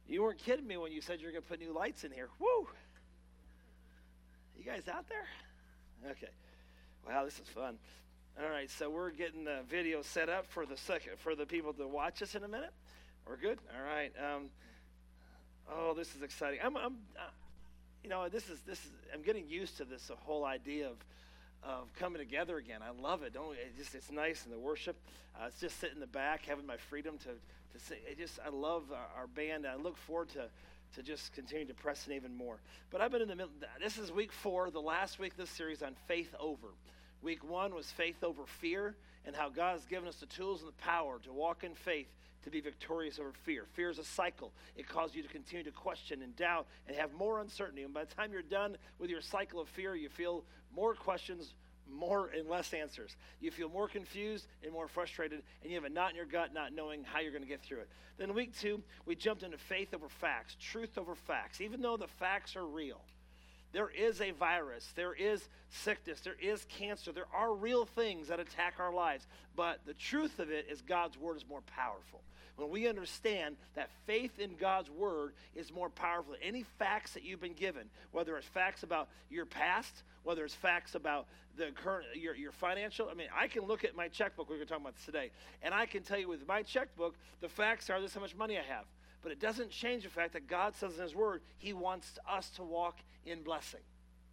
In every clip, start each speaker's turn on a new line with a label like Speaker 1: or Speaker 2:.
Speaker 1: You weren't kidding me when you said you were going to put new lights in here. Woo! You guys out there? Okay. Wow, this is fun. All right, so we're getting the video set up for the people to watch us in a minute. We're good. All right. Oh, this is exciting. I'm getting used to this whole idea of coming together again. I love it. It's nice in the worship. It's just sitting in the back, having my freedom to sing. I love our band. I look forward to just continue to press in even more. But I've been in the middle. This is week 4, the last week of this series on faith over. Week 1 was faith over fear, and how God has given us the tools and the power to walk in faith to be victorious over fear. Fear is a cycle. It causes you to continue to question and doubt and have more uncertainty. And by the time you're done with your cycle of fear, you feel more questions, more and less answers. You feel more confused and more frustrated, and you have a knot in your gut not knowing how you're going to get through it. Then week 2, we jumped into faith over facts, truth over facts. Even though the facts are real, there is a virus, there is sickness, there is cancer, there are real things that attack our lives. But the truth of it is God's word is more powerful. When we understand that faith in God's word is more powerful than any facts that you've been given, whether it's facts about your past, whether it's facts about the current, your financial. I mean, I can look at my checkbook, we're going to talk about this today, and I can tell you with my checkbook, the facts are this is how much money I have. But it doesn't change the fact that God says in his word, he wants us to walk in blessing.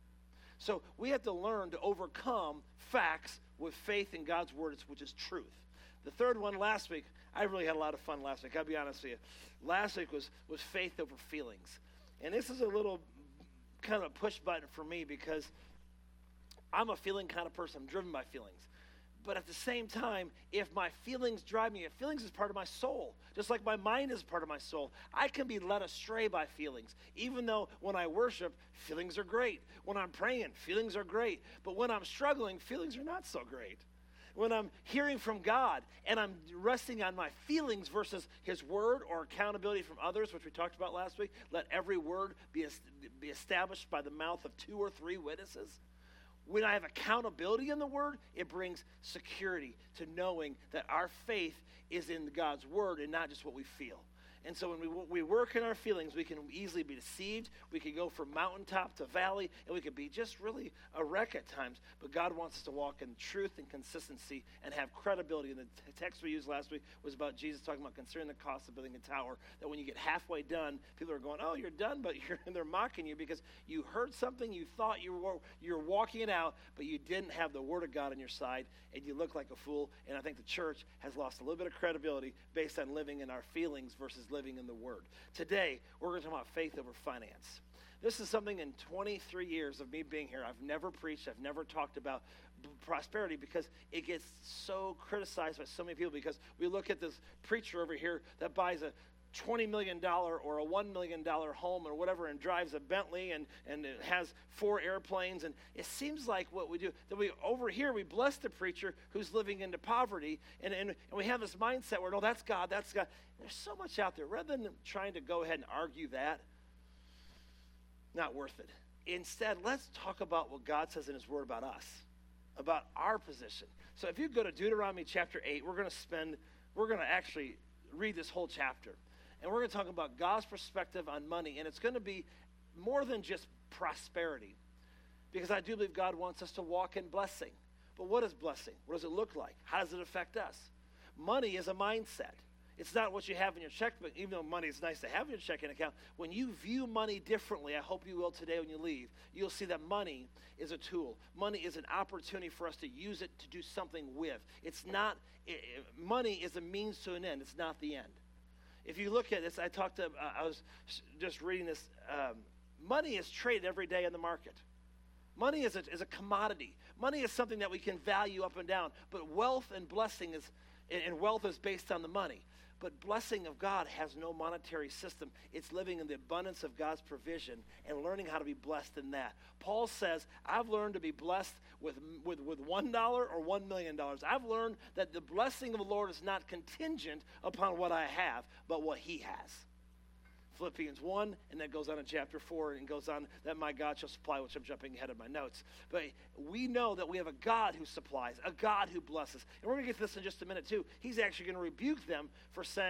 Speaker 1: So we have to learn to overcome facts with faith in God's word, which is truth. The third one last week, I really had a lot of fun last week. I'll be honest with you. Last week was faith over feelings. And this is a little kind of push button for me because I'm a feeling kind of person. I'm driven by feelings. But at the same time, if my feelings drive me, if feelings is part of my soul, just like my mind is part of my soul, I can be led astray by feelings. Even though when I worship, feelings are great. When I'm praying, feelings are great. But when I'm struggling, feelings are not so great. When I'm hearing from God and I'm resting on my feelings versus his word or accountability from others, which we talked about last week, let every word be established by the mouth of 2 or 3 witnesses. When I have accountability in the word, it brings security to knowing that our faith is in God's word and not just what we feel. And so when we work in our feelings, we can easily be deceived. We can go from mountaintop to valley, and we can be just really a wreck at times. But God wants us to walk in truth and consistency and have credibility. And the text we used last week was about Jesus talking about considering the cost of building a tower, that when you get halfway done, people are going, oh, you're done, but they're mocking you because you heard something, you thought you're walking it out, but you didn't have the word of God on your side, and you look like a fool. And I think the church has lost a little bit of credibility based on living in our feelings versus living in the word. Today, we're going to talk about faith over finance. This is something in 23 years of me being here, I've never preached, I've never talked about prosperity because it gets so criticized by so many people because we look at this preacher over here that buys a $20 million or a $1 million home or whatever and drives a Bentley and it has 4 airplanes. And it seems like what we do, that we over here, we bless the preacher who's living into poverty. And we have this mindset where, no, that's God, that's God. There's so much out there. Rather than trying to go ahead and argue that, not worth it. Instead, let's talk about what God says in his word about us, about our position. So if you go to Deuteronomy chapter 8, we're going to actually read this whole chapter. And we're going to talk about God's perspective on money. And it's going to be more than just prosperity. Because I do believe God wants us to walk in blessing. But what is blessing? What does it look like? How does it affect us? Money is a mindset. It's not what you have in your checkbook, even though money is nice to have in your checking account. When you view money differently, I hope you will today when you leave, you'll see that money is a tool. Money is an opportunity for us to use it to do something with. Money is a means to an end. It's not the end. If you look at this, I was just reading this. Money is traded every day in the market. Money is a commodity. Money is something that we can value up and down. But wealth and blessing and wealth is based on the money. But blessing of God has no monetary system. It's living in the abundance of God's provision and learning how to be blessed in that. Paul says, I've learned to be blessed with $1 or $1 million. I've learned that the blessing of the Lord is not contingent upon what I have, but what he has. Philippians 1, and then goes on in chapter 4, and goes on that my God shall supply, which I'm jumping ahead of my notes. But we know that we have a God who supplies, a God who blesses. And we're going to get to this in just a minute too. He's actually going to rebuke them for saying,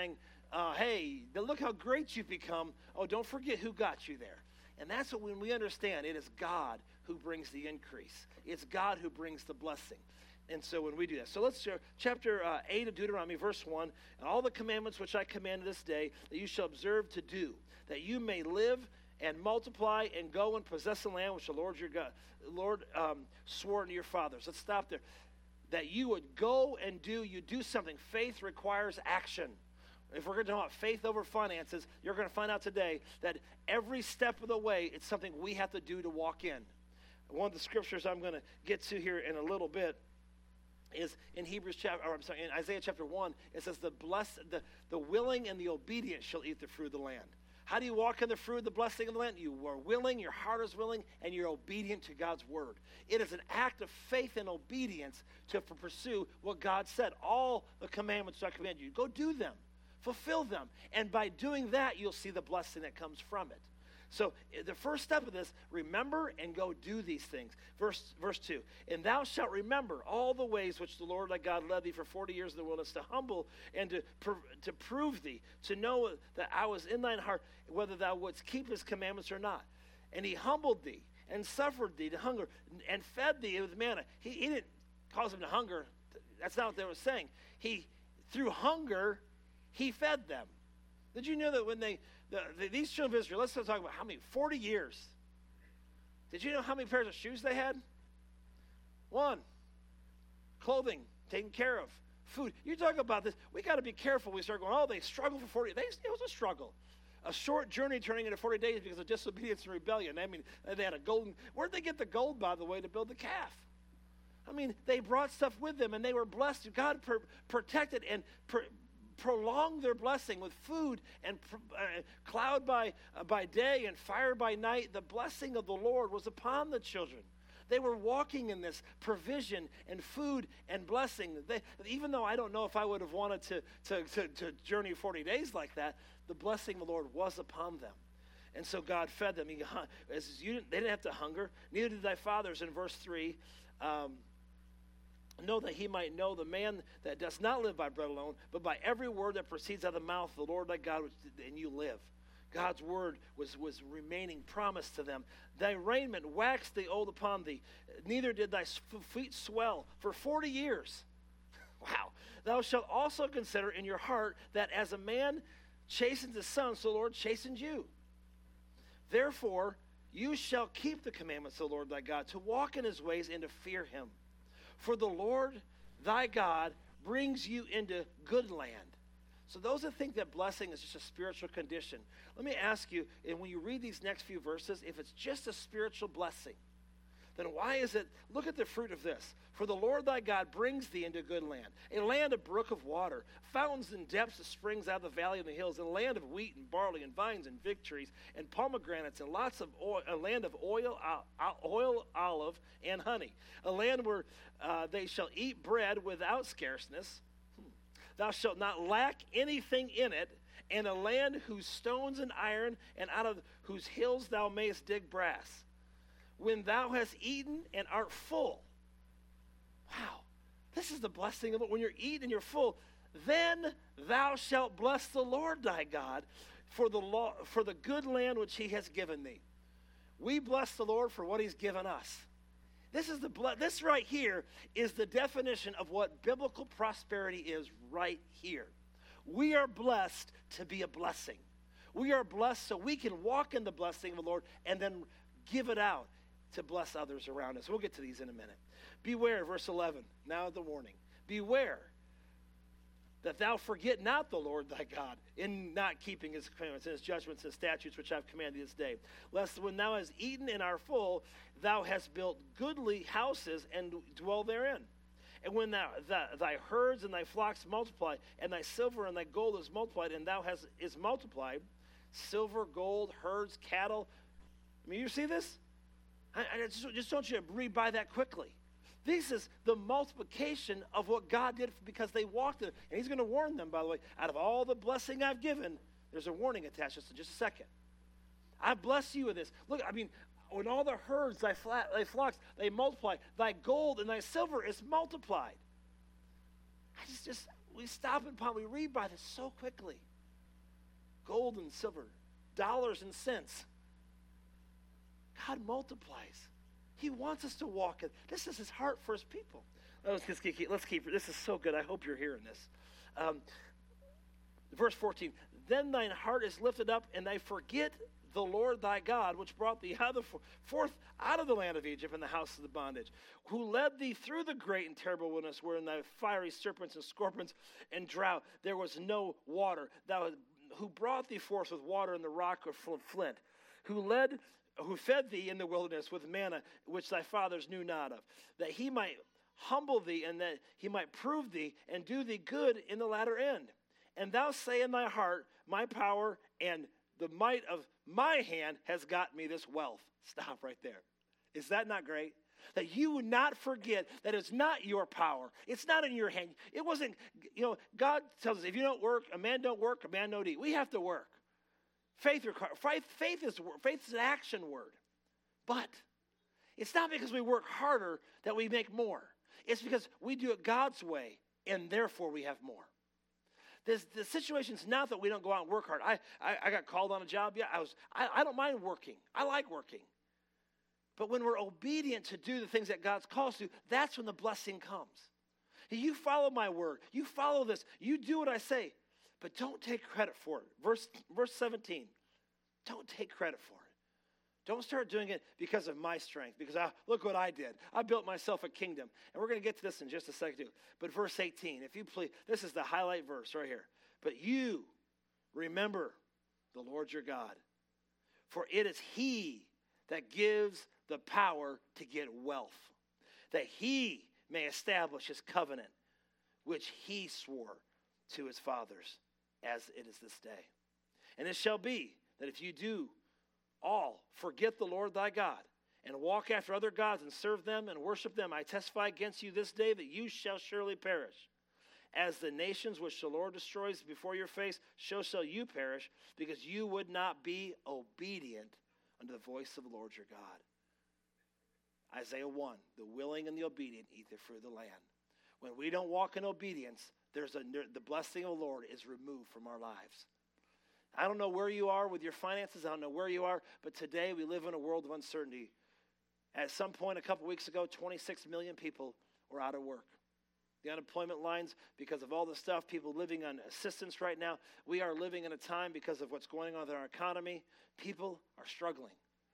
Speaker 1: hey, look how great you've become. Oh, don't forget who got you there. And that's what, when we understand, it is God who brings the increase. It's God who brings the blessing. And so when we do that. So let's share chapter 8 of Deuteronomy, verse 1. And all the commandments which I command this day, that you shall observe to do, that you may live and multiply and go and possess the land which the Lord your God, swore unto your fathers. Let's stop there. That you would go and do, you do something. Faith requires action. If we're going to talk about faith over finances, you're going to find out today that every step of the way, it's something we have to do to walk in. One of the scriptures I'm going to get to here in a little bit is in in Isaiah chapter 1. It says, the willing and the obedient shall eat the fruit of the land. How do you walk in the fruit of the blessing of the land? You are willing, your heart is willing, and you're obedient to God's word. It is an act of faith and obedience to pursue what God said. All the commandments I command you, go do them. Fulfill them. And by doing that, you'll see the blessing that comes from it. So the first step of this, remember and go do these things. Verse 2, and thou shalt remember all the ways which the Lord thy God led thee for 40 years in the wilderness, to humble and to prove thee, to know that I was in thine heart, whether thou wouldst keep his commandments or not. And he humbled thee and suffered thee to hunger and fed thee with manna. He didn't cause them to hunger. That's not what they were saying. Through hunger, he fed them. Did you know that when these children of Israel, let's talk about how many, 40 years. Did you know how many pairs of shoes they had? 1. Clothing, taken care of. Food. You talk about this, we got to be careful. We start going, oh, they struggled for 40 days. It was a struggle. A short journey turning into 40 days because of disobedience and rebellion. I mean, they had where'd they get the gold, by the way, to build the calf? I mean, they brought stuff with them, and they were blessed. God protected and prolonged their blessing with food and cloud by day and fire by night. The blessing of the Lord was upon the children. They were walking in this provision and food and blessing. Even though I don't know if I would have wanted to journey 40 days like that, the blessing of the Lord was upon them. And so God fed them. They didn't have to hunger. Neither did thy fathers, in verse 3. Know that he might know the man that does not live by bread alone, but by every word that proceeds out of the mouth of the Lord thy God, and you live. God's word was remaining promised to them. Thy raiment waxed thee old upon thee, neither did thy feet swell for 40 years. Wow. Thou shalt also consider in your heart that as a man chastens his son, so the Lord chastens you. Therefore, you shall keep the commandments of the Lord thy God, to walk in his ways and to fear him. For the Lord thy God brings you into good land. So those that think that blessing is just a spiritual condition, let me ask you, and when you read these next few verses, if it's just a spiritual blessing, then why is it, look at the fruit of this. For the Lord thy God brings thee into good land, a land of brook of water, fountains and depths of springs out of the valley and the hills, and a land of wheat and barley and vines and fig trees and pomegranates and lots of oil, a land of oil, olive, and honey, a land where they shall eat bread without scarceness. Thou shalt not lack anything in it, and a land whose stones and iron, and out of whose hills thou mayest dig brass. When thou hast eaten and art full. Wow, this is the blessing of it. When you're eating and you're full, then thou shalt bless the Lord thy God for the good land which he has given thee. We bless the Lord for what he's given us. This right here is the definition of what biblical prosperity is right here. We are blessed to be a blessing. We are blessed so we can walk in the blessing of the Lord and then give it out to bless others around us. We'll get to these in a minute. Beware, verse 11, now the warning. Beware that thou forget not the Lord thy God in not keeping his commandments and his judgments and statutes which I have commanded this day. Lest when thou hast eaten and art full, thou hast built goodly houses and dwell therein. And when thy herds and thy flocks multiply, and thy silver and thy gold is multiplied, and thou is multiplied, silver, gold, herds, cattle. I mean, you see this? I just want you to read by that quickly. This is the multiplication of what God did because they walked in. And he's going to warn them, by the way, out of all the blessing I've given, there's a warning attached to this in just a second. I bless you with this. Look, I mean, when all the herds, thy flocks, they multiply, thy gold and thy silver is multiplied. We stop and we read by this so quickly. gold and silver, dollars and cents. God multiplies. He wants us to walk in. This is his heart for his people. Let's keep, this is so good. I hope you're hearing this. Verse 14, then thine heart is lifted up, and they forget the Lord thy God, which brought thee forth out of the land of Egypt and the house of the bondage, who led thee through the great and terrible wilderness, wherein thy fiery serpents and scorpions and drought there was no water, who brought thee forth with water in the rock of flint, who fed thee in the wilderness with manna, which thy fathers knew not of, that he might humble thee, and that he might prove thee, and do thee good in the latter end. And thou say in thy heart, my power and the might of my hand has got me this wealth. Stop right there. Is that not great? That you would not forget that it's not your power. It's not in your hand. It wasn't, God tells us, if you don't work, a man don't work, a man don't eat. We have to work. Faith is an action word. But it's not because we work harder that we make more. It's because we do it God's way, and therefore we have more. The situation's not that we don't go out and work hard. I got called on a job. Yeah, I don't mind working. I like working. But when we're obedient to do the things that God's called us to, that's when the blessing comes. You follow my word. You follow this. You do what I say. But don't take credit for it. Verse 17. Don't take credit for it. Don't start doing it because of my strength, because look what I did. I built myself a kingdom. And we're going to get to this in just a second too. But verse 18, if you please, this is the highlight verse right here. But you remember the Lord your God, for it is he that gives the power to get wealth, that he may establish his covenant, which he swore to his fathers, as it is this day. And it shall be that if you do all forget the Lord thy God, and walk after other gods, and serve them, and worship them, I testify against you this day that you shall surely perish. As the nations which the Lord destroys before your face, so shall you perish, because you would not be obedient unto the voice of the Lord your God. Isaiah 1, the willing and the obedient eat the fruit of the land. When we don't walk in obedience, the blessing of the Lord is removed from our lives. I don't know where you are with your finances. I don't know where you are, but today we live in a world of uncertainty. At some point a couple weeks ago, 26 million people were out of work. The unemployment lines, because of all the stuff, people living on assistance right now. We are living in a time because of what's going on with our economy. People are struggling.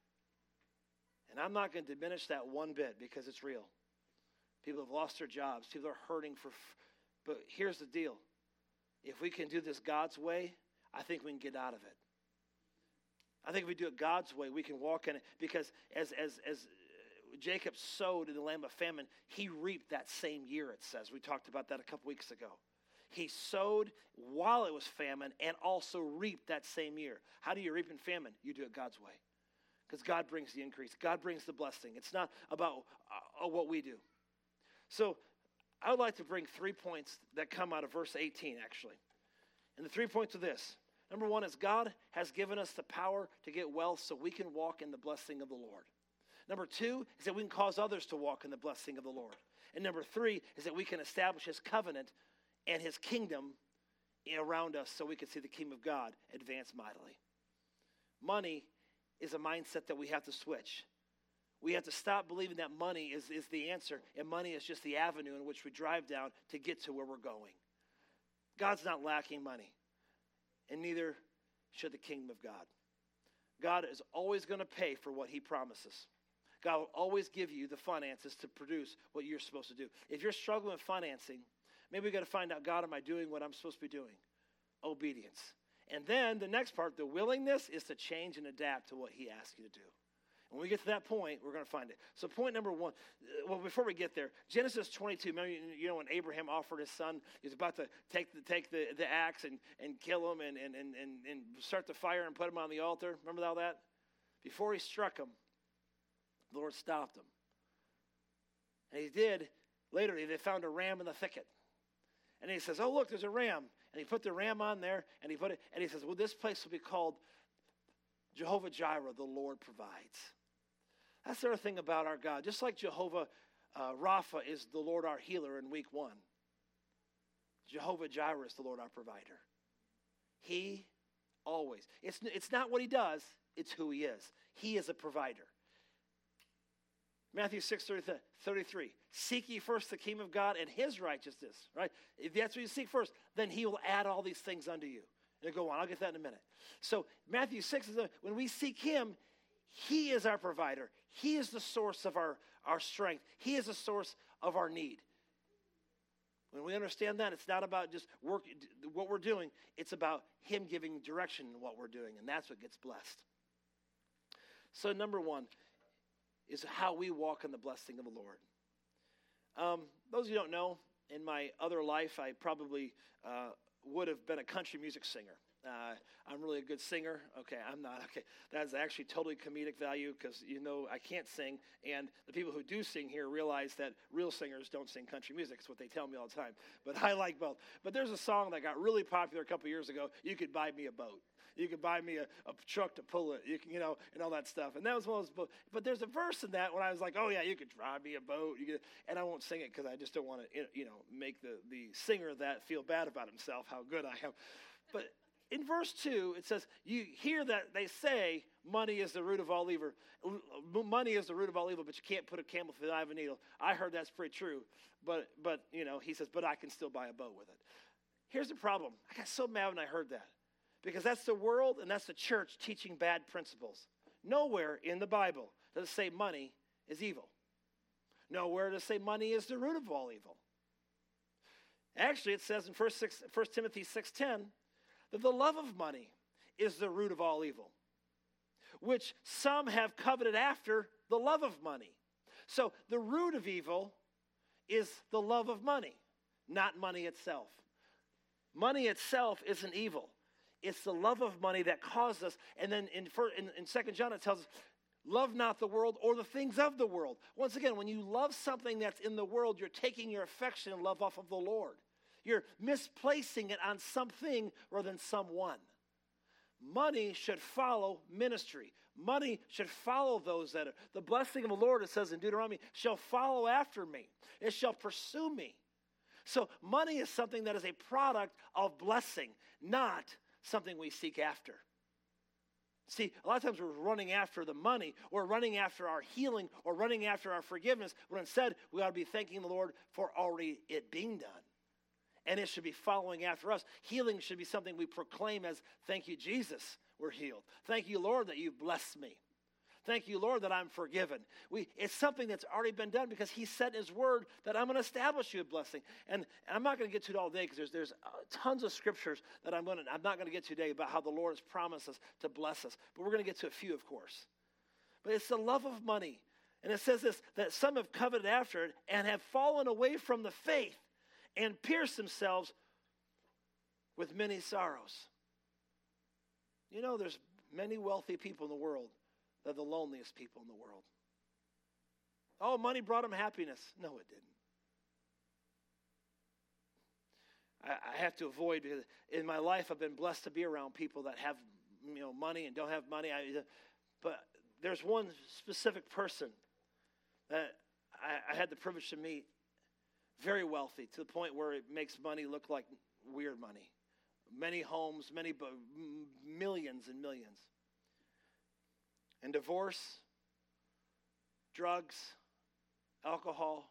Speaker 1: And I'm not going to diminish that one bit because it's real. People have lost their jobs. People are hurting but here's the deal. If we can do this God's way, I think we can get out of it. I think if we do it God's way, we can walk in it. Because as Jacob sowed in the land of famine, he reaped that same year, it says. We talked about that a couple weeks ago. He sowed while it was famine and also reaped that same year. How do you reap in famine? You do it God's way. Because God brings the increase. God brings the blessing. It's not about what we do. So I would like to bring 3 points that come out of verse 18, actually. And the 3 points are this. Number one is God has given us the power to get wealth so we can walk in the blessing of the Lord. Number two is that we can cause others to walk in the blessing of the Lord. And number three is that we can establish his covenant and his kingdom around us so we can see the kingdom of God advance mightily. Money is a mindset that we have to switch. We have to stop believing that money is the answer, and money is just the avenue in which we drive down to get to where we're going. God's not lacking money, and neither should the kingdom of God. God is always going to pay for what he promises. God will always give you the finances to produce what you're supposed to do. If you're struggling with financing, maybe we got to find out, God, am I doing what I'm supposed to be doing? Obedience. And then the next part, the willingness, is to change and adapt to what he asks you to do. When we get to that point, we're going to find it. So point number one, well, before we get there, Genesis 22, remember, when Abraham offered his son, he was about to take the axe and kill him and start the fire and put him on the altar. Remember all that? Before he struck him, the Lord stopped him. And he did. Later, they found a ram in the thicket. And he says, oh, look, there's a ram. And he put the ram on there, and he says, well, this place will be called Jehovah Jireh, the Lord provides. That's the other thing about our God. Just like Jehovah Rapha is the Lord our healer in week 1, Jehovah Jireh is the Lord our provider. He Always. It's not what he does, it's who he is. He is a provider. Matthew 6:33. Seek ye first the kingdom of God and his righteousness, right? If that's what you seek first, then he will add all these things unto you. And go on, I'll get that in a minute. So Matthew 6 is when we seek him, he is our provider. He is the source of our strength. He is the source of our need. When we understand that, it's not about just what we're doing. It's about him giving direction in what we're doing, and that's what gets blessed. So number one is how we walk in the blessing of the Lord. Those of you who don't know, in my other life, I probably would have been a country music singer. I'm really a good singer. Okay, I'm not. Okay, that's actually totally comedic value because I can't sing, and the people who do sing here realize that real singers don't sing country music. It's what they tell me all the time. But I like both. But there's a song that got really popular a couple years ago. You could buy me a boat. You could buy me a truck to pull it. You can, and all that stuff. And that was one of those. But there's a verse in that when I was like, oh yeah, you could drive me a boat. And I won't sing it because I just don't want to, make the singer of that feel bad about himself, how good I am. But in verse 2, it says, you hear that they say money is the root of all evil. Money is the root of all evil, but you can't put a camel through the eye of a needle. I heard that's pretty true. But he says, but I can still buy a boat with it. Here's the problem. I got so mad when I heard that. Because that's the world and that's the church teaching bad principles. Nowhere in the Bible does it say money is evil. Nowhere does it say money is the root of all evil. Actually, it says in 1 Timothy 6:10 that the love of money is the root of all evil, which some have coveted after the love of money. So the root of evil is the love of money, not money itself. Money itself isn't evil. It's the love of money that caused us. And then in 2 John, it tells us, love not the world or the things of the world. Once again, when you love something that's in the world, you're taking your affection and love off of the Lord. You're misplacing it on something rather than someone. Money should follow ministry. Money should follow those that are. The blessing of the Lord, it says in Deuteronomy, shall follow after me. It shall pursue me. So money is something that is a product of blessing, not something we seek after. See, a lot of times we're running after the money, or running after our healing, or running after our forgiveness, when instead we ought to be thanking the Lord for already it being done. And it should be following after us. Healing should be something we proclaim as, thank you, Jesus, we're healed. Thank you, Lord, that you've blessed me. Thank you, Lord, that I'm forgiven. It's something that's already been done because he said in his word that I'm going to establish you a blessing. And I'm not going to get to it all day because there's tons of scriptures that I'm not going to get to today about how the Lord has promised us to bless us. But we're going to get to a few, of course. But it's the love of money. And it says this, that some have coveted after it and have fallen away from the faith and pierced themselves with many sorrows. There's many wealthy people in the world. They're the loneliest people in the world. Oh, money brought them happiness. No, it didn't. I have to avoid, because in my life I've been blessed to be around people that have money and don't have money. But there's one specific person that I had the privilege to meet, very wealthy, to the point where it makes money look like weird money. Many homes, millions and millions. And divorce, drugs, alcohol,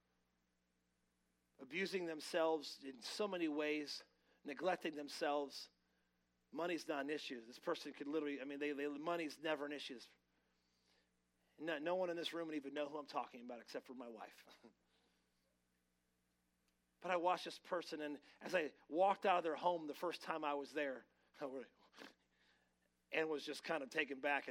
Speaker 1: abusing themselves in so many ways, neglecting themselves. Money's not an issue. This person could literally, money's never an issue. No one in this room would even know who I'm talking about except for my wife. But I watched this person, and as I walked out of their home the first time I was there, and was just kind of taken back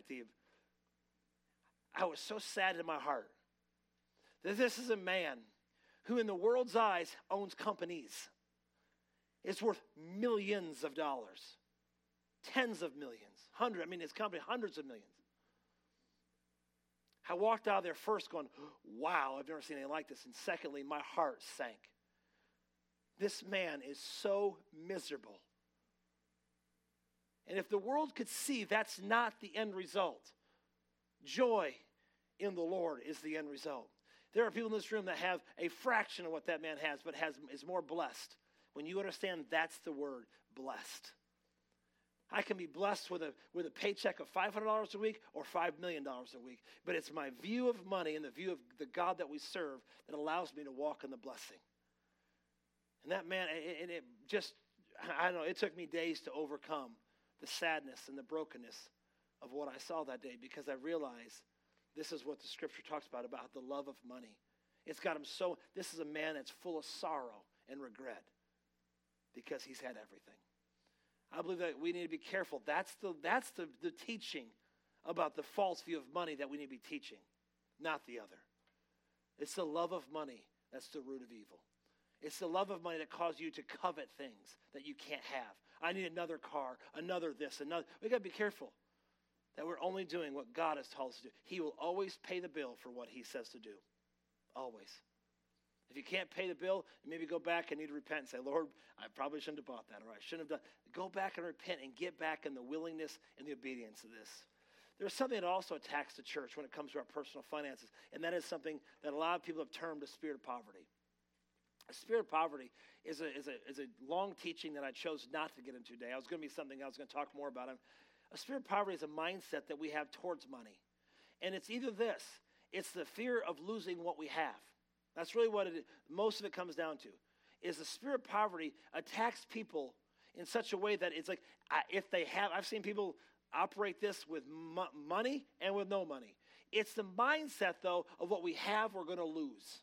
Speaker 1: I was so sad in my heart that this is a man who in the world's eyes owns companies. It's worth millions of dollars, tens of millions, his company, hundreds of millions. I walked out of there first going, wow, I've never seen anything like this. And secondly, my heart sank. This man is so miserable. And if the world could see, that's not the end result. Joy in the Lord is the end result. There are people in this room that have a fraction of what that man has, but is more blessed. When you understand that's the word, blessed. I can be blessed with a paycheck of $500 a week or $5 million a week. But it's my view of money and the view of the God that we serve that allows me to walk in the blessing. And that man, and it just, I don't know, it took me days to overcome the sadness and the brokenness of what I saw that day, because I realized this is what the scripture talks about the love of money. It's got him so, this is a man that's full of sorrow and regret because he's had everything. I believe that we need to be careful. That's the teaching about the false view of money that we need to be teaching, not the other. It's the love of money that's the root of evil. It's the love of money that causes you to covet things that you can't have. I need another car, another this, another. We got to be careful that we're only doing what God has told us to do. He will always pay the bill for what he says to do. Always. If you can't pay the bill, maybe go back and need to repent and say, Lord, I probably shouldn't have bought that, or I shouldn't have done. Go back and repent and get back in the willingness and the obedience of this. There's something that also attacks the church when it comes to our personal finances, and that is something that a lot of people have termed a spirit of poverty. A spirit of poverty is a long teaching that I chose not to get into today. I was going to be something I was going to talk more about. A spirit of poverty is a mindset that we have towards money. And it's either this. It's the fear of losing what we have. That's really what most of it comes down to. Is the spirit of poverty attacks people in such a way that it's like, if they have, I've seen people operate this with money and with no money. It's the mindset, though, of what we have we're going to lose.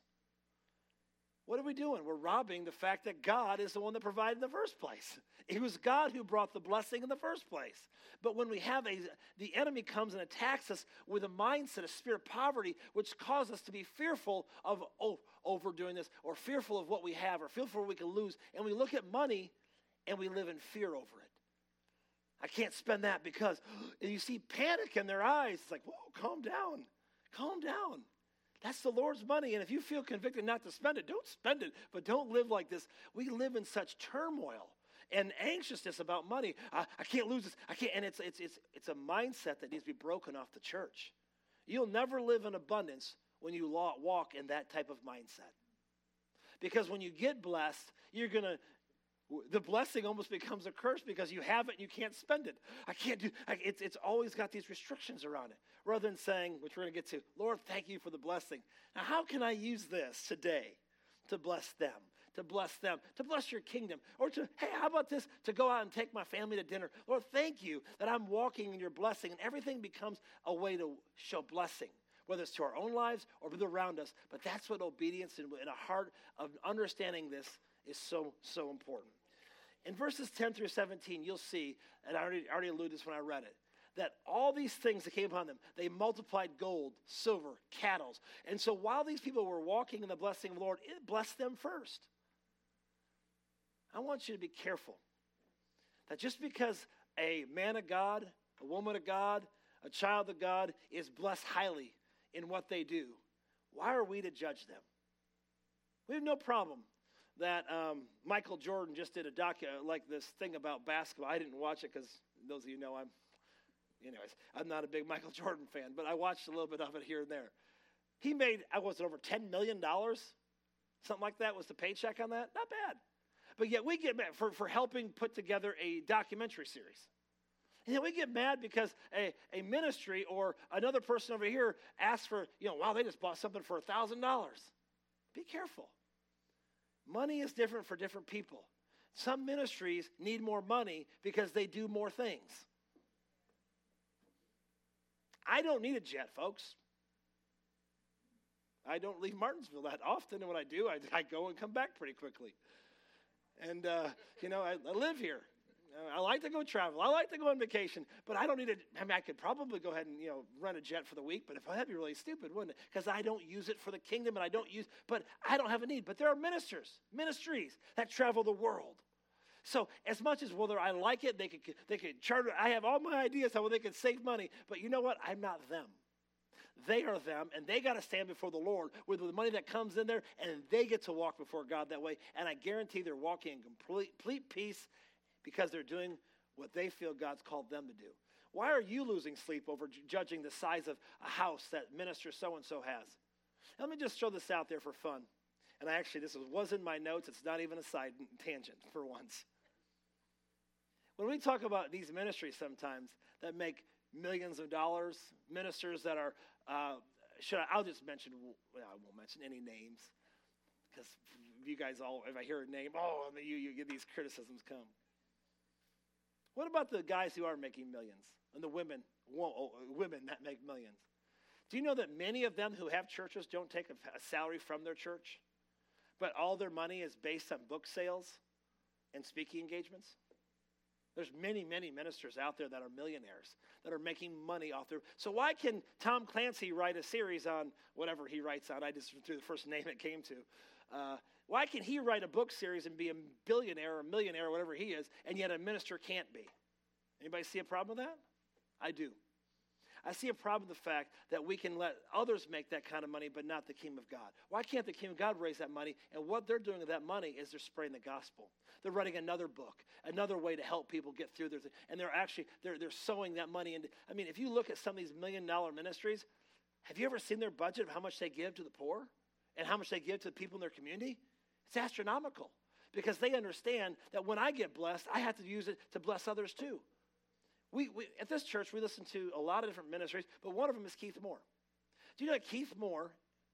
Speaker 1: What are we doing? We're robbing the fact that God is the one that provided in the first place. It was God who brought the blessing in the first place. But when we have the enemy comes and attacks us with a mindset, a spirit of poverty, which causes us to be fearful of overdoing this, or fearful of what we have, or fearful of what we can lose. And we look at money and we live in fear over it. I can't spend that because, and you see panic in their eyes. It's like, whoa, calm down. Calm down. That's the Lord's money, and if you feel convicted not to spend it, don't spend it, but don't live like this. We live in such turmoil and anxiousness about money. I can't lose this. I can't, and it's a mindset that needs to be broken off the church. You'll never live in abundance when you walk in that type of mindset. Because when you get blessed, the blessing almost becomes a curse because you have it and you can't spend it. It's always got these restrictions around it. Rather than saying, which we're going to get to, Lord, thank you for the blessing. Now, how can I use this today to bless them, to bless your kingdom? Or hey, how about this, to go out and take my family to dinner? Lord, thank you that I'm walking in your blessing, and everything becomes a way to show blessing, whether it's to our own lives or to around us. But that's what obedience and a heart of understanding this is so, so important. In verses 10 through 17, you'll see, and I already alluded to this when I read it, that all these things that came upon them, they multiplied gold, silver, cattle. And so while these people were walking in the blessing of the Lord, it blessed them first. I want you to be careful that just because a man of God, a woman of God, a child of God is blessed highly in what they do, why are we to judge them? We have no problem that Michael Jordan just did like this thing about basketball. I didn't watch it because those of you know I'm not a big Michael Jordan fan, but I watched a little bit of it here and there. He made, was it over $10 million? Something like that was the paycheck on that? Not bad. But yet we get mad for helping put together a documentary series. And then we get mad because a ministry or another person over here asks for, wow, they just bought something for $1,000. Be careful. Money is different for different people. Some ministries need more money because they do more things. I don't need a jet, folks. I don't leave Martinsville that often, and when I do, I go and come back pretty quickly. And, I live here. I like to go travel. I like to go on vacation, but I don't need I could probably go ahead and, rent a jet for the week, but that'd be really stupid, wouldn't it? Because I don't use it for the kingdom, and but I don't have a need. But there are ministries that travel the world. So as much as whether I like it, they could charter. I have all my ideas how they could save money, but you know what? I'm not them. They are them, and they got to stand before the Lord with the money that comes in there, and they get to walk before God that way. And I guarantee they're walking in complete peace because they're doing what they feel God's called them to do. Why are you losing sleep over judging the size of a house that minister so-and-so has? Let me just throw this out there for fun. And this was in my notes. It's not even a side tangent for once. When we talk about these ministries sometimes that make millions of dollars, ministers that are, I'll just mention, well, I won't mention any names, because you guys all, if I hear a name, you get these criticisms come. What about the guys who are making millions and the women that make millions? Do you know that many of them who have churches don't take a salary from their church, but all their money is based on book sales and speaking engagements? There's many, many ministers out there that are millionaires, that are making money off their... So why can Tom Clancy write a series on whatever he writes on? I just threw the first name it came to. Why can he write a book series and be a billionaire or millionaire or whatever he is, and yet a minister can't be? Anybody see a problem with that? I do. I see a problem with the fact that we can let others make that kind of money, but not the kingdom of God. Why can't the kingdom of God raise that money? And what they're doing with that money is they're spreading the gospel. They're writing another book, another way to help people get through their thing. And they're sowing that money into. I mean, if you look at some of these $1 million ministries, have you ever seen their budget of how much they give to the poor and how much they give to the people in their community? It's astronomical, because they understand that when I get blessed, I have to use it to bless others too. We at this church, we listen to a lot of different ministries, but one of them is Keith Moore. Do you know that Keith Moore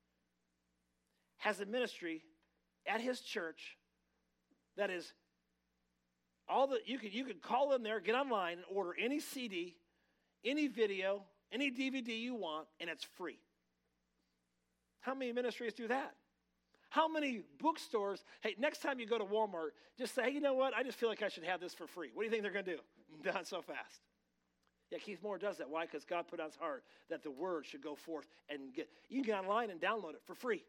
Speaker 1: has a ministry at his church that is all the you could call in there, get online, and order any CD, any video, any DVD you want, and it's free. How many ministries do that? How many bookstores, hey, next time you go to Walmart, just say, hey, you know what? I just feel like I should have this for free. What do you think they're going to do? Done so fast. Yeah, Keith Moore does that. Why? Because God put on his heart that the word should go forth and you can get online and download it for free.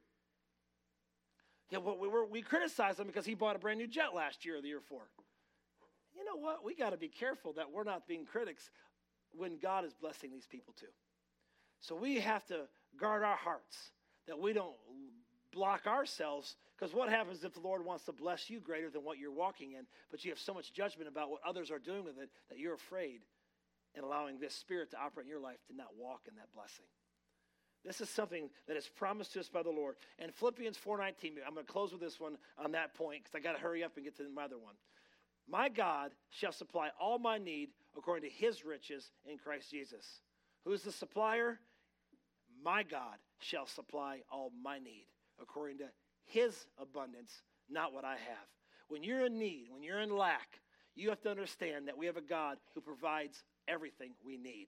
Speaker 1: Yeah, well, we criticize him because he bought a brand new jet last year or the year before. You know what? We got to be careful that we're not being critics when God is blessing these people too. So we have to guard our hearts that we don't block ourselves, because what happens if the Lord wants to bless you greater than what you're walking in, but you have so much judgment about what others are doing with it that you're afraid and allowing this spirit to operate in your life to not walk in that blessing. This is something that is promised to us by the Lord. And Philippians 4:19, I'm going to close with this one on that point because I got to hurry up and get to my other one. My God shall supply all my need according to his riches in Christ Jesus. Who is the supplier? My God shall supply all my need according to his abundance, not what I have. When you're in need, when you're in lack, you have to understand that we have a God who provides everything we need.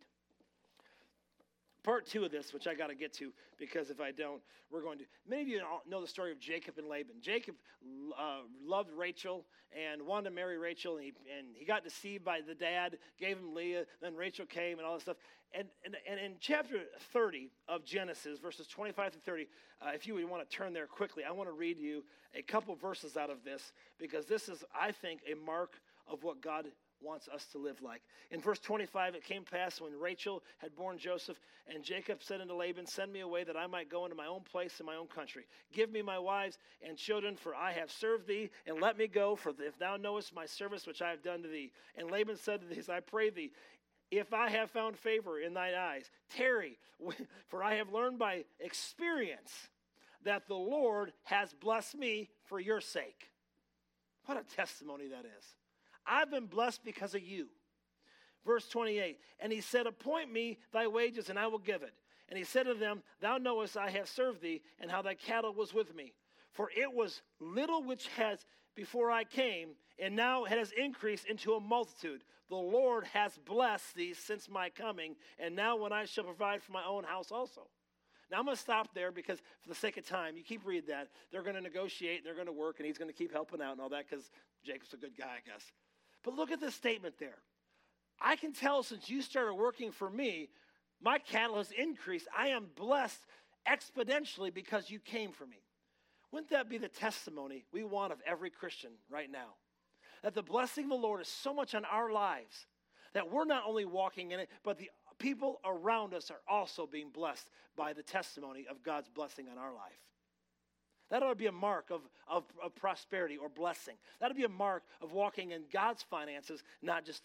Speaker 1: Part 2 of this, which I got to get to, because if I don't, we're going to. Many of you know the story of Jacob and Laban. Jacob loved Rachel and wanted to marry Rachel, and he got deceived by the dad, gave him Leah, then Rachel came and all this stuff. And in chapter 30 of Genesis, verses 25 to 30, if you would want to turn there quickly, I want to read you a couple verses out of this, because this is, I think, a mark of what God wants us to live like. In verse 25, it came to pass when Rachel had borne Joseph, and Jacob said unto Laban, send me away that I might go into my own place in my own country. Give me my wives and children, for I have served thee, and let me go, for if thou knowest my service which I have done to thee. And Laban said to thee, I pray thee, if I have found favor in thine eyes, tarry, for I have learned by experience that the Lord has blessed me for your sake. What a testimony that is. I've been blessed because of you. Verse 28, and he said, appoint me thy wages, and I will give it. And he said to them, thou knowest I have served thee, and how thy cattle was with me. For it was little which has before I came, and now it has increased into a multitude. The Lord has blessed thee since my coming, and now when I shall provide for my own house also. Now I'm going to stop there, because for the sake of time, you keep reading that. They're going to negotiate, and they're going to work, and he's going to keep helping out and all that, because Jacob's a good guy, I guess. But look at this statement there. I can tell since you started working for me, my cattle has increased. I am blessed exponentially because you came for me. Wouldn't that be the testimony we want of every Christian right now? That the blessing of the Lord is so much on our lives that we're not only walking in it, but the people around us are also being blessed by the testimony of God's blessing on our life. That ought to be a mark of prosperity or blessing. That ought to be a mark of walking in God's finances, not just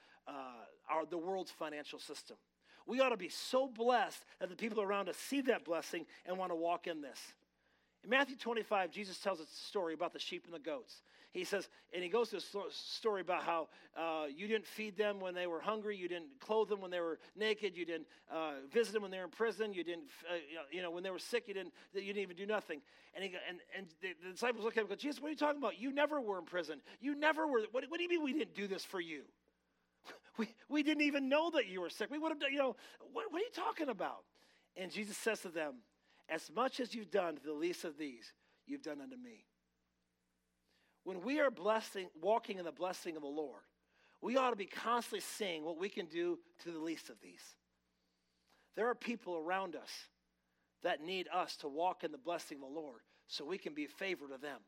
Speaker 1: the world's financial system. We ought to be so blessed that the people around us see that blessing and want to walk in this. In Matthew 25, Jesus tells us a story about the sheep and the goats. He says, and he goes to a story about how you didn't feed them when they were hungry, you didn't clothe them when they were naked, you didn't visit them when they were in prison, you didn't, when they were sick, you didn't even do nothing. And the disciples look at him and go, Jesus, what are you talking about? You never were in prison. You never were. What do you mean we didn't do this for you? We didn't even know that you were sick. We would have done, what are you talking about? And Jesus says to them, as much as you've done to the least of these, you've done unto me. When we are walking in the blessing of the Lord, we ought to be constantly seeing what we can do to the least of these. There are people around us that need us to walk in the blessing of the Lord so we can be a favor to them.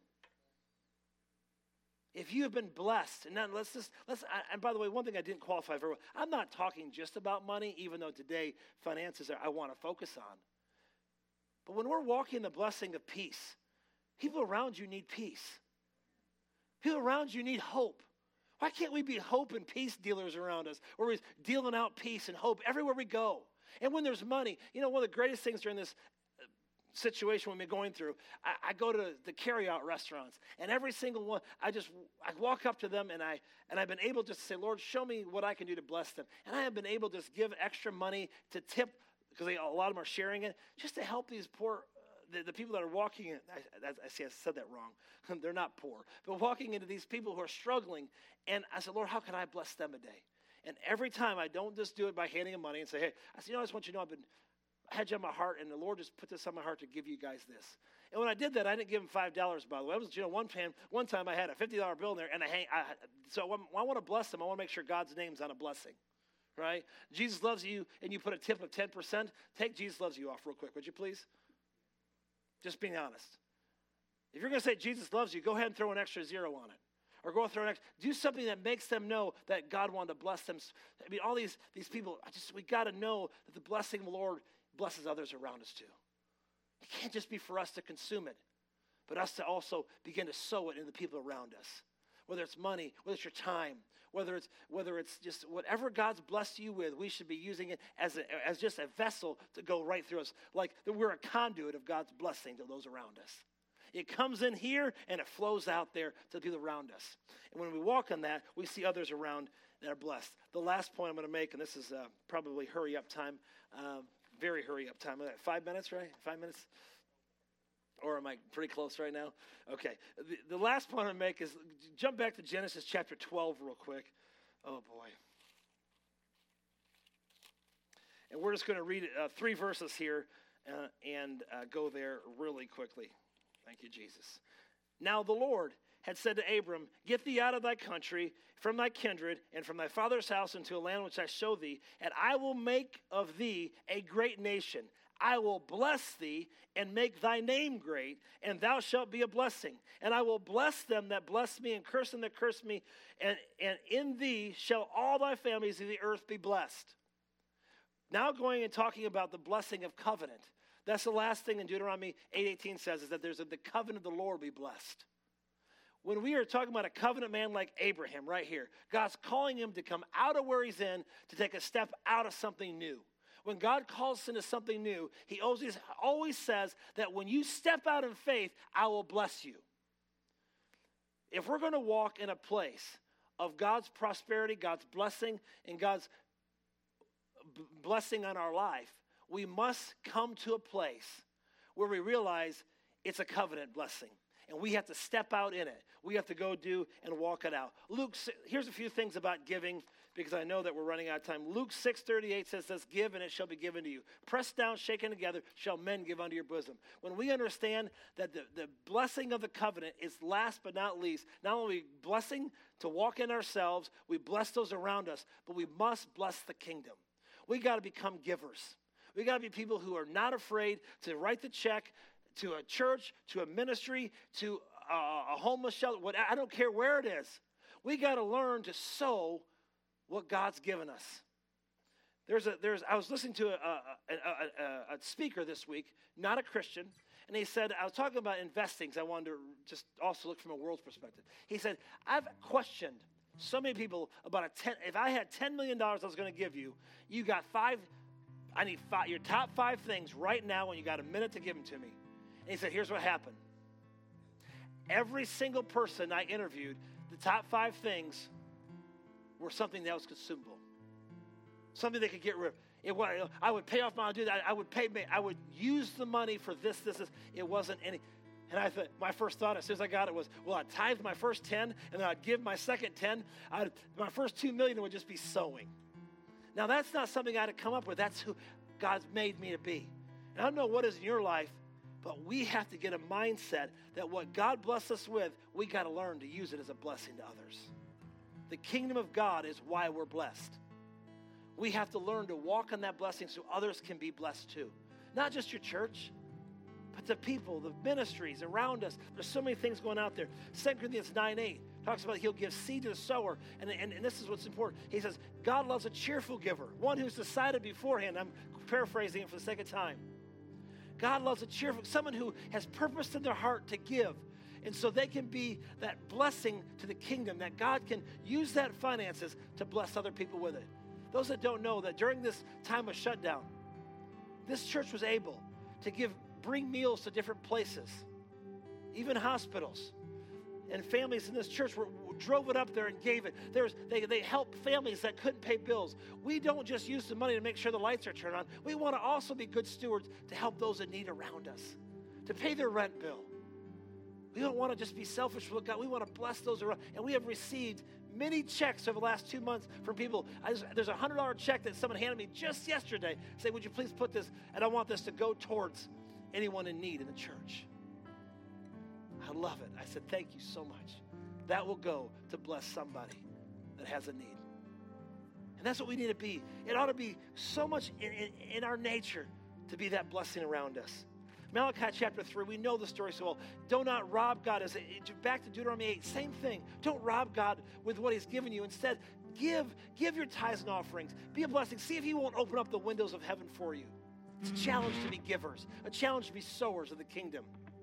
Speaker 1: If you have been blessed, and then and by the way, one thing I didn't qualify very well, I'm not talking just about money, even though today finances I want to focus on. But when we're walking in the blessing of peace, people around you need peace. People around you need hope. Why can't we be hope and peace dealers around us? Where we're dealing out peace and hope everywhere we go. And when there's money, one of the greatest things during this situation we've been going through, I go to the carry-out restaurants, and every single one, I walk up to them, and I've been able just to say, Lord, show me what I can do to bless them. And I have been able to just give extra money to tip, because a lot of them are sharing it, just to help these poor, the people that are walking in. I said that wrong. They're not poor. But walking into these people who are struggling, and I said, Lord, how can I bless them today? And every time I don't just do it by handing them money and say, hey, I said, I just want you to know I've been hedge on my heart, and the Lord just put this on my heart to give you guys this. And when I did that, I didn't give them $5, by the way. It was, one time I had a $50 bill in there, and so I want to bless them. I want to make sure God's name's on a blessing, right? Jesus loves you, and you put a tip of 10%. Take Jesus loves you off real quick, would you please? Just being honest. If you're going to say Jesus loves you, go ahead and throw an extra zero on it. Or go throw do something that makes them know that God wanted to bless them. I mean, all these people, we got to know that the blessing of the Lord blesses others around us too. It can't just be for us to consume it, but us to also begin to sow it in the people around us. Whether it's money, whether it's your time, whether it's just whatever God's blessed you with, we should be using it as just a vessel to go right through us. Like that we're a conduit of God's blessing to those around us. It comes in here and it flows out there to the people around us. And when we walk on that, we see others around that are blessed. The last point I'm going to make, and this is probably hurry up time, very hurry up time. 5 minutes, right? 5 minutes? Or am I pretty close right now? Okay. The last point I'm going to make is jump back to Genesis chapter 12 real quick. Oh, boy. And we're just going to read 3 verses here and go there really quickly. Thank you, Jesus. Now the Lord had said to Abram, get thee out of thy country, from thy kindred, and from thy father's house into a land which I show thee, and I will make of thee a great nation. I will bless thee and make thy name great, and thou shalt be a blessing. And I will bless them that bless me, and curse them that curse me, and in thee shall all thy families of the earth be blessed. Now going and talking about the blessing of covenant. That's the last thing in Deuteronomy 8:18 says, is that there's the covenant of the Lord be blessed. When we are talking about a covenant man like Abraham right here, God's calling him to come out of where he's in to take a step out of something new. When God calls us into something new, he always says that when you step out in faith, I will bless you. If we're going to walk in a place of God's prosperity, God's blessing, and God's blessing on our life, we must come to a place where we realize it's a covenant blessing. And we have to step out in it. We have to go do and walk it out. Here's a few things about giving, because I know that we're running out of time. Luke 6:38 says, give and it shall be given to you. Pressed down, shaken together, shall men give unto your bosom. When we understand that the blessing of the covenant is last but not least, not only blessing to walk in ourselves, we bless those around us, but we must bless the kingdom. We got to become givers. We got to be people who are not afraid to write the check to a church, to a ministry, to a homeless shelter. I don't care where it is. We got to learn to sow what God's given us. I was listening to a speaker this week, not a Christian, and he said, I was talking about investing, because I wanted to just also look from a world's perspective. He said, I've questioned so many people about if I had $10 million I was going to give you, you got 5. I need your top 5 things right now, and you got a minute to give them to me. And he said, here's what happened. Every single person I interviewed, the top 5 things were something that was consumable. Something they could get rid of. I would pay off my dues. I would use the money for this. It wasn't any. And I thought, my first thought as soon as I got it was, well, I'd tithe my first 10, and then I'd give my second 10. My first $2 million would just be sowing. Now, that's not something I'd have come up with. That's who God's made me to be. And I don't know what is in your life, but we have to get a mindset that what God blessed us with, we got to learn to use it as a blessing to others. The kingdom of God is why we're blessed. We have to learn to walk in that blessing so others can be blessed too. Not just your church, but the people, the ministries around us. There's so many things going out there. 2 Corinthians 9:8 talks about he'll give seed to the sower. And this is what's important. He says, God loves a cheerful giver, one who's decided beforehand. I'm paraphrasing it for the second time. God loves a cheerful, someone who has purpose in their heart to give. And so they can be that blessing to the kingdom, that God can use that finances to bless other people with it. Those that don't know that during this time of shutdown, this church was able to bring meals to different places, even hospitals. And families in this church drove it up there and gave it. They helped families that couldn't pay bills. We don't just use the money to make sure the lights are turned on. We want to also be good stewards to help those in need around us, to pay their rent bill. We don't want to just be selfish with God. We want to bless those around. And we have received many checks over the last 2 months from people. There's a $100 check that someone handed me just yesterday. Say, would you please put this, and I want this to go towards anyone in need in the church. I love it. I said, thank you so much. That will go to bless somebody that has a need. And that's what we need to be. It ought to be so much in our nature to be that blessing around us. Malachi chapter 3, we know the story so well. Do not rob God. Back to Deuteronomy 8, same thing. Don't rob God with what he's given you. Instead, give your tithes and offerings. Be a blessing. See if he won't open up the windows of heaven for you. It's a challenge to be givers, a challenge to be sowers of the kingdom.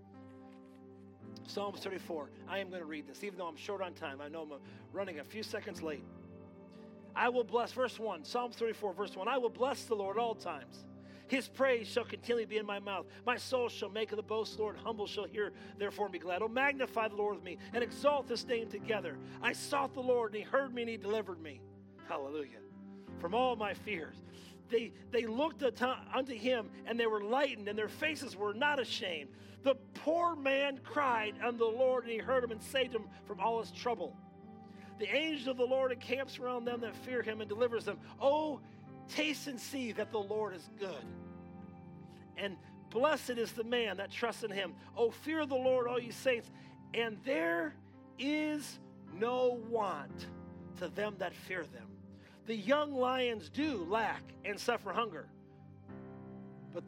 Speaker 1: Psalms 34. I am going to read this, even though I'm short on time. I know I'm running a few seconds late. I will bless, verse 1, Psalms 34, verse 1. I will bless the Lord all times. His praise shall continually be in my mouth. My soul shall make of the boast, Lord. Humble shall hear, therefore, and be glad. Oh, magnify the Lord with me, and exalt his name together. I sought the Lord, and he heard me, and he delivered me. Hallelujah. From all my fears. They looked unto him, and they were lightened, and their faces were not ashamed. The poor man cried unto the Lord, and he heard him and saved him from all his trouble. The angel of the Lord encamps around them that fear him and delivers them. Oh, taste and see that the Lord is good. And blessed is the man that trusts in him. Oh, fear the Lord, all you saints. And there is no want to them that fear them. The young lions do lack and suffer hunger. But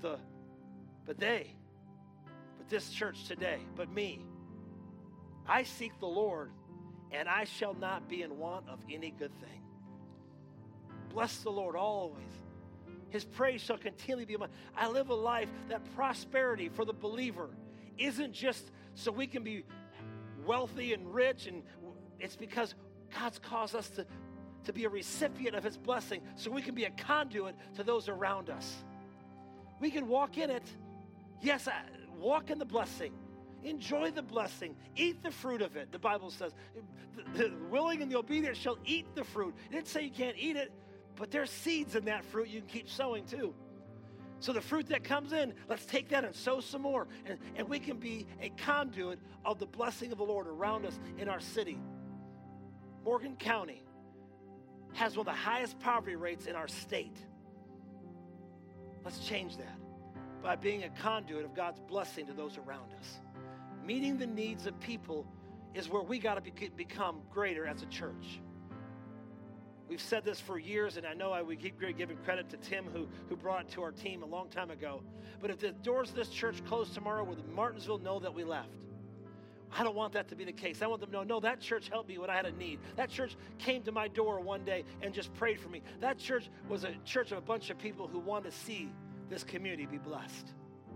Speaker 1: this church today, but me, I seek the Lord, and I shall not be in want of any good thing. Bless the Lord always. His praise shall continually be mine. I live a life that prosperity for the believer isn't just so we can be wealthy and rich, and it's because God's caused us to be a recipient of his blessing so we can be a conduit to those around us. We can walk in it. Yes, walk in the blessing. Enjoy the blessing. Eat the fruit of it. The Bible says, the willing and the obedient shall eat the fruit. It didn't say you can't eat it, but there's seeds in that fruit you can keep sowing too. So the fruit that comes in, let's take that and sow some more. And we can be a conduit of the blessing of the Lord around us in our city. Morgan County has one of the highest poverty rates in our state. Let's change that by being a conduit of God's blessing to those around us. Meeting the needs of people is where we got to become greater as a church. We've said this for years, and I know we keep giving credit to Tim who brought it to our team a long time ago. But if the doors of this church close tomorrow, will Martinsville know that we left? I don't want that to be the case. I want them to know, no, that church helped me when I had a need. That church came to my door one day and just prayed for me. That church was a church of a bunch of people who wanted to see this community be blessed.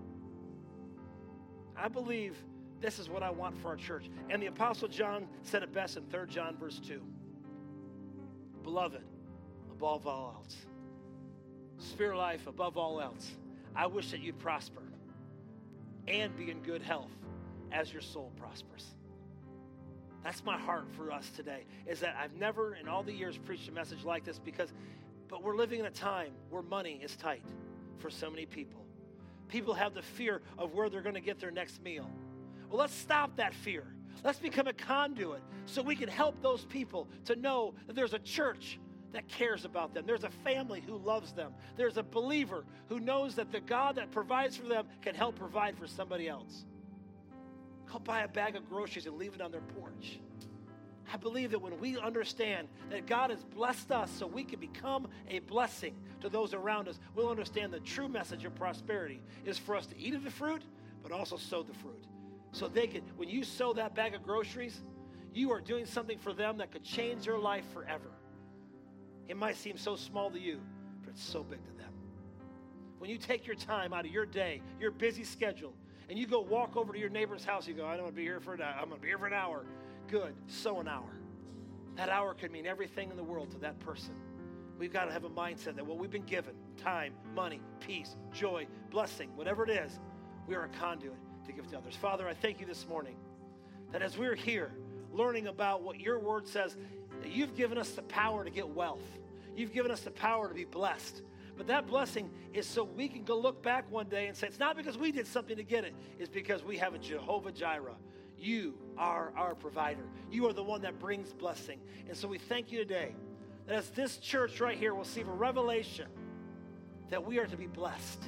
Speaker 1: I believe this is what I want for our church. And the Apostle John said it best in 3 John verse 2. Beloved, above all else, Spirit Life above all else, I wish that you'd prosper and be in good health as your soul prospers. That's my heart for us today, is that I've never in all the years preached a message like this but we're living in a time where money is tight for so many people. People have the fear of where they're going to get their next meal. Well, let's stop that fear. Let's become a conduit so we can help those people to know that there's a church that cares about them. There's a family who loves them. There's a believer who knows that the God that provides for them can help provide for somebody else. Go buy a bag of groceries and leave it on their porch. I believe that when we understand that God has blessed us so we can become a blessing to those around us, we'll understand the true message of prosperity is for us to eat of the fruit, but also sow the fruit. So they can, when you sow that bag of groceries, you are doing something for them that could change their life forever. It might seem so small to you, but it's so big to them. When you take your time out of your day, your busy schedule, and you go walk over to your neighbor's house, you go, I don't want to be here for an hour. I'm going to be here for an hour. Good. Sow an hour. That hour could mean everything in the world to that person. We've got to have a mindset that what we've been given, time, money, peace, joy, blessing, whatever it is, we are a conduit to give to others. Father, I thank you this morning that as we're here learning about what your word says, that you've given us the power to get wealth. You've given us the power to be blessed. But that blessing is so we can go look back one day and say, it's not because we did something to get it. It's because we have a Jehovah Jireh. You are our provider. You are the one that brings blessing. And so we thank you today that as this church right here will receive a revelation that we are to be blessed,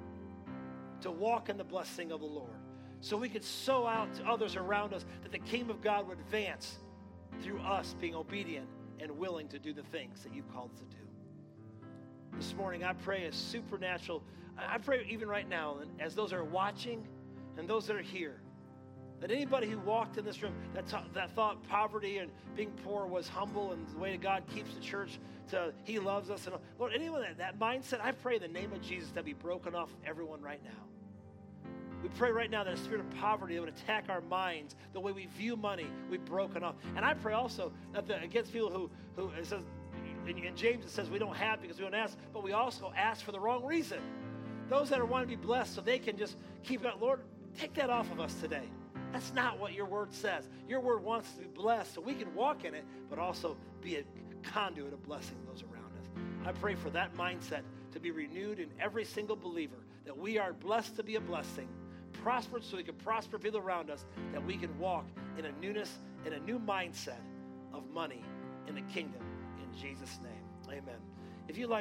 Speaker 1: to walk in the blessing of the Lord, so we could sow out to others around us that the kingdom of God would advance through us being obedient and willing to do the things that you've called us to do. This morning, I pray a supernatural, I pray even right now, as those that are watching and those that are here, that anybody who walked in this room that thought poverty and being poor was humble and the way that God keeps the church to he loves us. And Lord, anyone that mindset, I pray in the name of Jesus that be broken off everyone right now. We pray right now that a spirit of poverty that would attack our minds, the way we view money, we've broken off. And I pray also that against people who it says, in James it says we don't have because we don't ask, but we also ask for the wrong reason. Those that are wanting to be blessed so they can just keep it. Lord, take that off of us today. That's not what your word says. Your word wants us to be blessed so we can walk in it, but also be a conduit of blessing those around us. I pray for that mindset to be renewed in every single believer, that we are blessed to be a blessing, prospered so we can prosper people around us, that we can walk in a newness, in a new mindset of money in the kingdom. In Jesus' name, amen. If you like